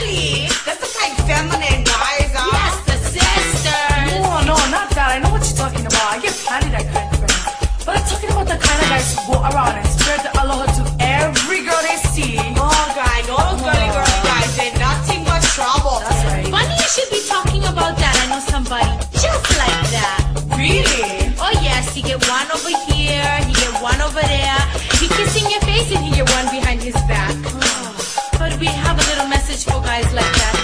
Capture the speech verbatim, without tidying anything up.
Really? That's the kind of feminine guys are. Yes, the sisters. No, no, not that. I know what you're talking about. I get plenty that kind of friend. But I'm talking about the kind of guys who go around and spread the aloha to every girl they see. Oh, guy, those girly girly guys, they're nothing but trouble. That's right. Funny you should be talking about that. I know somebody just like that. Really? Oh yes, he get one over here, he get one over there. He kissing your face and he get one behind his back. But we have a little message for guys like that.